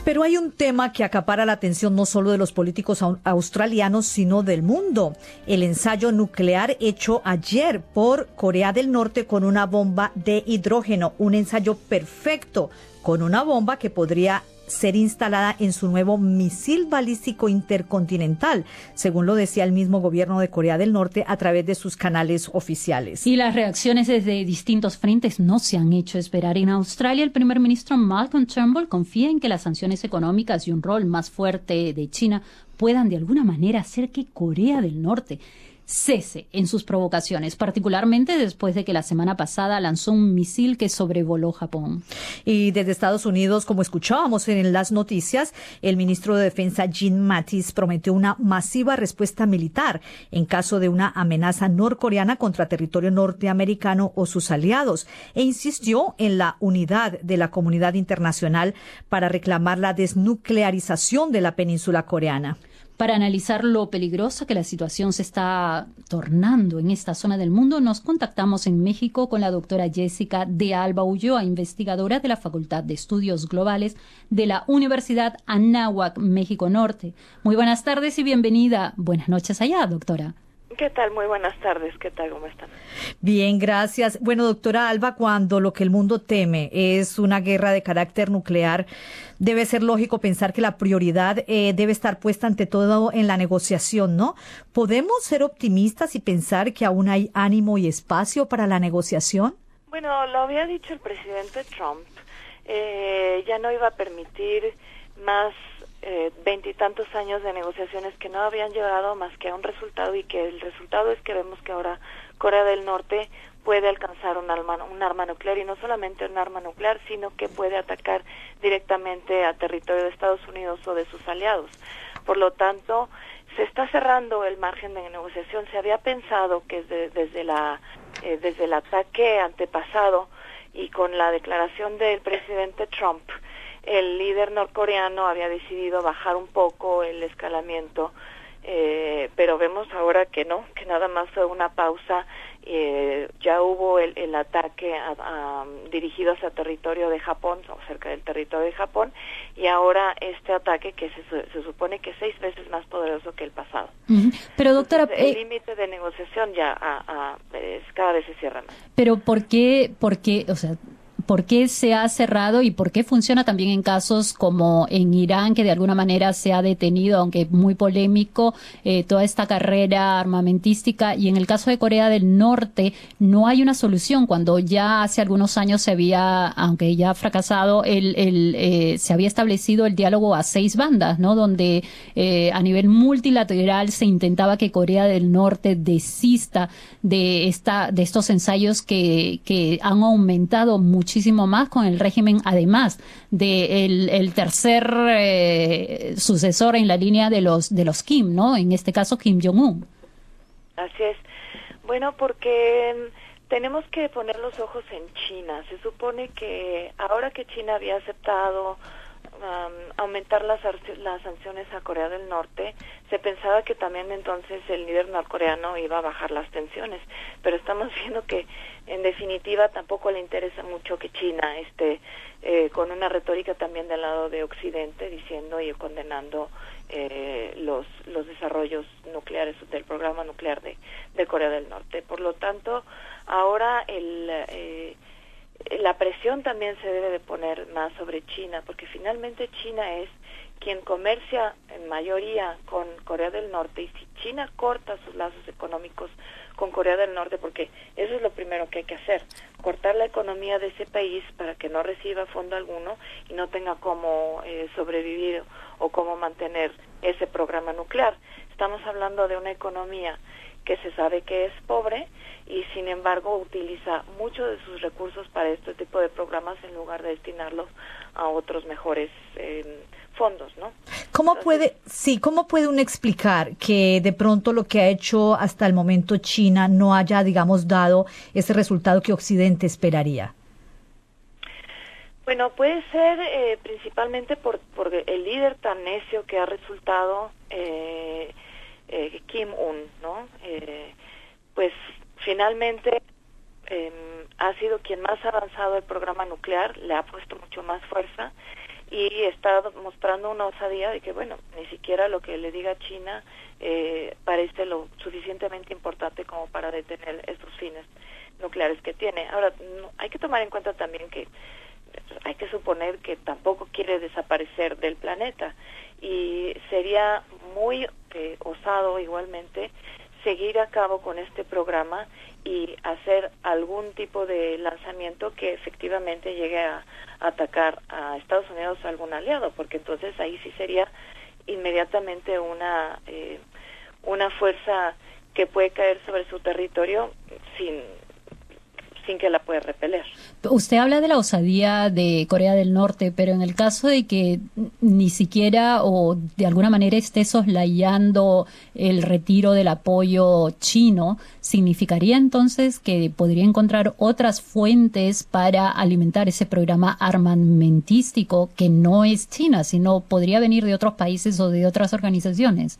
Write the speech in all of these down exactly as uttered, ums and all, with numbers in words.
Pero hay un tema que acapara la atención no solo de los políticos australianos, sino del mundo. El ensayo nuclear hecho ayer por Corea del Norte con una bomba de hidrógeno. Un ensayo perfecto con una bomba que podría ser instalada en su nuevo misil balístico intercontinental, según lo decía el mismo gobierno de Corea del Norte a través de sus canales oficiales. Y las reacciones desde distintos frentes no se han hecho esperar. En Australia, el primer ministro Malcolm Turnbull confía en que las sanciones económicas y un rol más fuerte de China puedan de alguna manera hacer que Corea del Norte cese en sus provocaciones, particularmente después de que la semana pasada lanzó un misil que sobrevoló Japón. Y desde Estados Unidos, como escuchábamos en las noticias, el ministro de Defensa Jim Mattis prometió una masiva respuesta militar en caso de una amenaza norcoreana contra territorio norteamericano o sus aliados, e insistió en la unidad de la comunidad internacional para reclamar la desnuclearización de la península coreana. Para analizar lo peligrosa que la situación se está tornando en esta zona del mundo, nos contactamos en México con la doctora Jessica de Alba Ulloa, investigadora de la Facultad de Estudios Globales de la Universidad Anáhuac, México Norte. Muy buenas tardes y bienvenida. Buenas noches allá, doctora. ¿Qué tal? Muy buenas tardes. ¿Qué tal? ¿Cómo están? Bien, gracias. Bueno, doctora Alba, cuando lo que el mundo teme es una guerra de carácter nuclear, debe ser lógico pensar que la prioridad eh, debe estar puesta ante todo en la negociación, ¿no? ¿Podemos ser optimistas y pensar que aún hay ánimo y espacio para la negociación? Bueno, lo había dicho el presidente Trump. Eh, ya no iba a permitir más veintitantos eh, años de negociaciones que no habían llegado más que a un resultado, y que el resultado es que vemos que ahora Corea del Norte puede alcanzar un arma, un arma nuclear, y no solamente un arma nuclear, sino que puede atacar directamente a territorio de Estados Unidos o de sus aliados. Por lo tanto, se está cerrando el margen de negociación. Se había pensado que desde, desde, la, eh, desde el ataque antepasado y con la declaración del presidente Trump, el líder norcoreano había decidido bajar un poco el escalamiento, eh, pero vemos ahora que no, que nada más fue una pausa. Eh, ya hubo el, el ataque a, a, dirigido hacia territorio de Japón, o cerca del territorio de Japón, y ahora este ataque que se, se supone que es seis veces más poderoso que el pasado. Uh-huh. Pero doctora, Entonces, el eh, límite de negociación ya a, a, es, cada vez se cierra más. Pero ¿por qué, por qué, o sea, ¿por qué se ha cerrado y por qué funciona también en casos como en Irán, que de alguna manera se ha detenido, aunque muy polémico, eh, toda esta carrera armamentística? Y en el caso de Corea del Norte no hay una solución, cuando ya hace algunos años se había, aunque ya ha fracasado, el, el, eh, se había establecido el diálogo a seis bandas, ¿no? Donde eh, a nivel multilateral se intentaba que Corea del Norte desista de esta, de estos ensayos que, que han aumentado muchísimo muchísimo más con el régimen, además de el, el tercer eh, sucesor en la línea de los de los Kim, ¿no? En este caso Kim Jong-un. Así es. Bueno, porque tenemos que poner los ojos en China. Se supone que ahora que China había aceptado um, aumentar las, las sanciones a Corea del Norte, se pensaba que también entonces el líder norcoreano iba a bajar las tensiones, pero estamos viendo que en definitiva tampoco le interesa mucho que China esté eh, con una retórica también del lado de Occidente, diciendo y condenando eh, los los desarrollos nucleares del programa nuclear de, de Corea del Norte. Por lo tanto, ahora el eh, la presión también se debe de poner más sobre China, porque finalmente China es quien comercia en mayoría con Corea del Norte, y si China corta sus lazos económicos con Corea del Norte, porque eso es lo primero que hay que hacer, cortar la economía de ese país para que no reciba fondo alguno y no tenga cómo eh, sobrevivir o cómo mantener ese programa nuclear. Estamos hablando de una economía que se sabe que es pobre y sin embargo utiliza muchos de sus recursos para este tipo de programas en lugar de destinarlos a otros mejores eh, fondos, ¿no? ¿Cómo Entonces, puede, sí, cómo puede uno explicar que de pronto lo que ha hecho hasta el momento China no haya, digamos, dado ese resultado que Occidente esperaría? Bueno, puede ser eh, principalmente por, por el líder tan necio que ha resultado eh, eh, Kim Un, ¿no? Eh, pues finalmente eh, ha sido quien más ha avanzado el programa nuclear, le ha puesto mucho más fuerza, y está mostrando una osadía de que, bueno, ni siquiera lo que le diga China eh, parece lo suficientemente importante como para detener estos fines nucleares que tiene. Ahora, no, hay que tomar en cuenta también que hay que suponer que tampoco quiere desaparecer del planeta, y sería muy eh, osado igualmente seguir a cabo con este programa y hacer algún tipo de lanzamiento que efectivamente llegue a, a atacar a Estados Unidos o algún aliado, porque entonces ahí sí sería inmediatamente una eh, una fuerza que puede caer sobre su territorio sin sin que la pueda repeler. Usted habla de la osadía de Corea del Norte, pero en el caso de que ni siquiera o de alguna manera esté soslayando el retiro del apoyo chino, ¿significaría entonces que podría encontrar otras fuentes para alimentar ese programa armamentístico que no es China, sino podría venir de otros países o de otras organizaciones?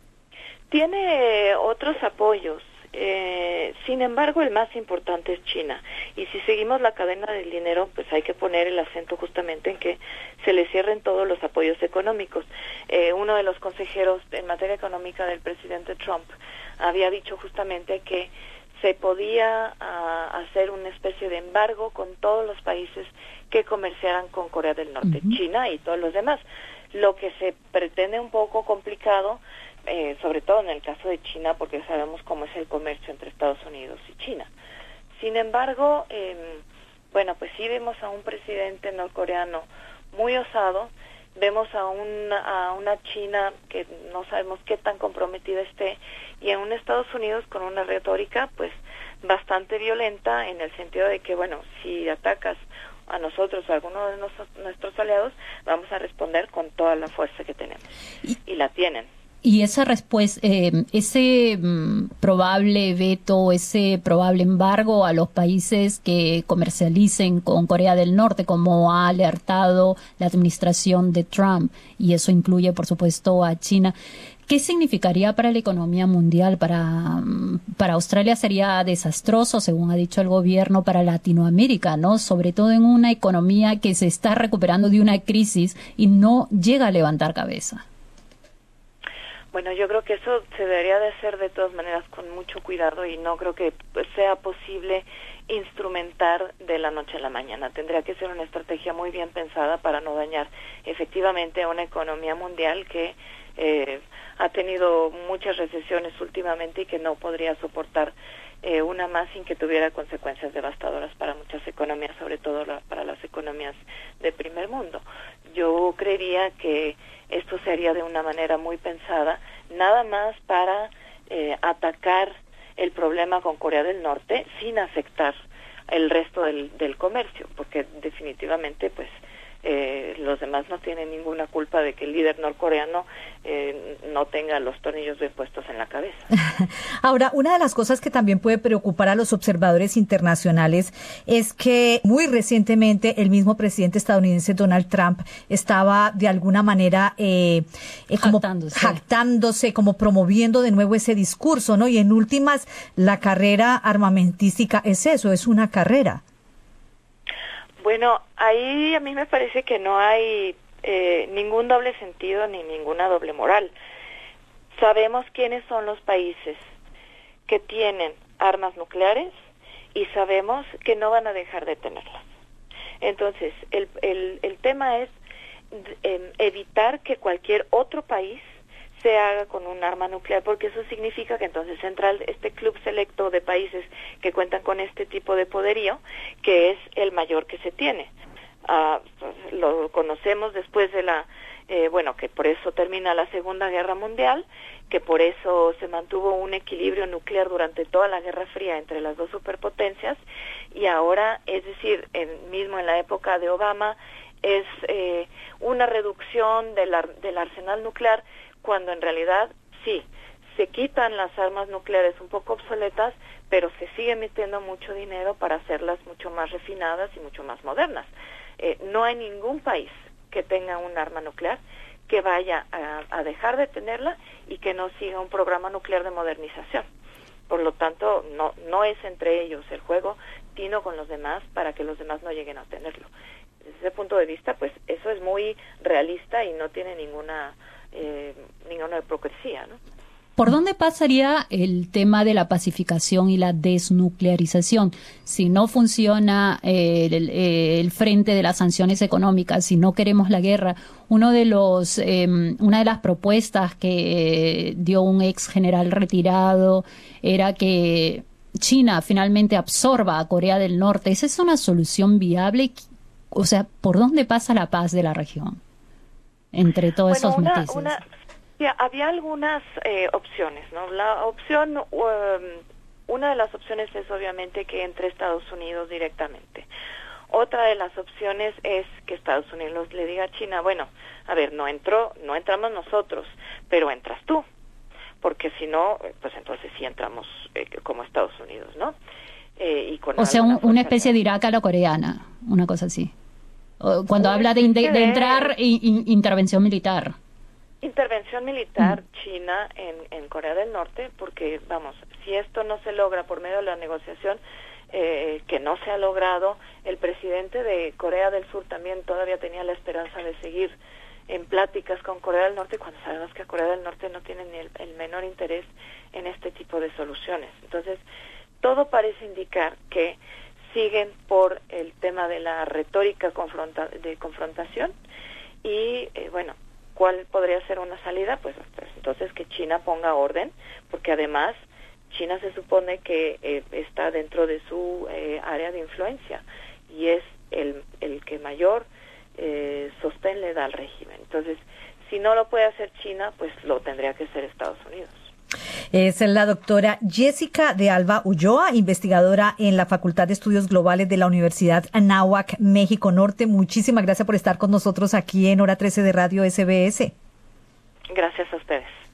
Tiene otros apoyos. Eh, sin embargo, el más importante es China, y si seguimos la cadena del dinero, pues hay que poner el acento justamente en que se le cierren todos los apoyos económicos. Eh, uno de los consejeros en materia económica del presidente Trump había dicho justamente que se podía uh, hacer una especie de embargo con todos los países que comerciaran con Corea del Norte, uh-huh. China y todos los demás. Lo que se pretende un poco complicado, Eh, sobre todo en el caso de China, porque sabemos cómo es el comercio entre Estados Unidos y China. Sin embargo, eh, bueno, pues sí vemos a un presidente norcoreano muy osado, vemos a una, a una China que no sabemos qué tan comprometida esté, y en un Estados Unidos con una retórica pues bastante violenta, en el sentido de que, bueno, si atacas a nosotros o a alguno de nuestros, nuestros aliados, vamos a responder con toda la fuerza que tenemos. Y, y la tienen. Y esa respuesta, eh, ese mm, probable veto, ese probable embargo a los países que comercialicen con Corea del Norte, como ha alertado la administración de Trump, y eso incluye, por supuesto, a China, ¿qué significaría para la economía mundial? Para, para Australia sería desastroso, según ha dicho el gobierno, para Latinoamérica, ¿no? Sobre todo en una economía que se está recuperando de una crisis y no llega a levantar cabeza. Bueno, yo creo que eso se debería de hacer de todas maneras con mucho cuidado, y no creo que sea posible instrumentar de la noche a la mañana. Tendría que ser una estrategia muy bien pensada para no dañar efectivamente a una economía mundial que eh, ha tenido muchas recesiones últimamente y que no podría soportar eh, una más sin que tuviera consecuencias devastadoras para muchas economías, sobre todo la, para las economías de primer mundo. Yo creería que esto se haría de una manera muy pensada, nada más para eh, atacar el problema con Corea del Norte sin afectar el resto del, del comercio, porque definitivamente pues eh, los demás no tienen ninguna culpa de que el líder norcoreano eh, no tenga los tornillos bien puestos en la cabeza. Ahora, una de las cosas que también puede preocupar a los observadores internacionales es que muy recientemente el mismo presidente estadounidense Donald Trump estaba de alguna manera eh, eh, como jactándose. jactándose, como promoviendo de nuevo ese discurso, ¿no? Y en últimas, la carrera armamentística es eso, es una carrera. Bueno, ahí a mí me parece que no hay eh, ningún doble sentido ni ninguna doble moral. Sabemos quiénes son los países que tienen armas nucleares y sabemos que no van a dejar de tenerlas. Entonces, el, el, el tema es eh, evitar que cualquier otro país se haga con un arma nuclear, porque eso significa que entonces entra este club selecto de países que cuentan con este tipo de poderío, que es el mayor que se tiene. Uh, lo conocemos después de la, eh, bueno, que por eso termina la Segunda Guerra Mundial, que por eso se mantuvo un equilibrio nuclear durante toda la Guerra Fría entre las dos superpotencias, y ahora, es decir, en, mismo en la época de Obama, es eh, una reducción del, ar, del arsenal nuclear, cuando en realidad sí, se quitan las armas nucleares un poco obsoletas, pero se sigue metiendo mucho dinero para hacerlas mucho más refinadas y mucho más modernas. Eh, no hay ningún país que tenga un arma nuclear que vaya a, a dejar de tenerla y que no siga un programa nuclear de modernización. Por lo tanto, no, no es entre ellos el juego, sino con los demás para que los demás no lleguen a tenerlo. desde ese punto de vista, pues eso es muy realista y no tiene ninguna eh, ninguna hipocresía, ¿no? ¿Por dónde pasaría el tema de la pacificación y la desnuclearización? Si no funciona eh, el, el frente de las sanciones económicas, si no queremos la guerra, uno de los, eh, una de las propuestas que dio un ex general retirado era que China finalmente absorba a Corea del Norte. ¿Esa es una solución viable? O sea, ¿por dónde pasa la paz de la región entre todos bueno, esos una, matices? Una... Ya, había algunas eh, opciones, ¿no? La opción, um, una de las opciones es obviamente que entre Estados Unidos directamente. Otra de las opciones es que Estados Unidos le diga a China, bueno, a ver, no entró, no entramos nosotros, pero entras tú, porque si no, pues entonces sí entramos eh, como Estados Unidos, ¿no? Eh, y con o sea, un, una especie de Irak a la coreana, una cosa así. Cuando habla de, de, de entrar in, in, intervención militar. Intervención militar mm. china en, en Corea del Norte, porque, vamos, si esto no se logra por medio de la negociación, eh, que no se ha logrado, el presidente de Corea del Sur también todavía tenía la esperanza de seguir en pláticas con Corea del Norte, cuando sabemos que Corea del Norte no tiene ni el, el menor interés en este tipo de soluciones. Entonces, todo parece indicar que siguen por el tema de la retórica confronta de confrontación y, eh, bueno, ¿cuál podría ser una salida? Pues, pues entonces que China ponga orden, porque además China se supone que eh, está dentro de su eh, área de influencia y es el, el que mayor eh, sostén le da al régimen. Entonces, si no lo puede hacer China, pues lo tendría que hacer Estados Unidos. Es la doctora Jessica de Alba Ulloa, investigadora en la Facultad de Estudios Globales de la Universidad Anáhuac, México Norte. Muchísimas gracias por estar con nosotros aquí en Hora trece de Radio S B S. Gracias a ustedes.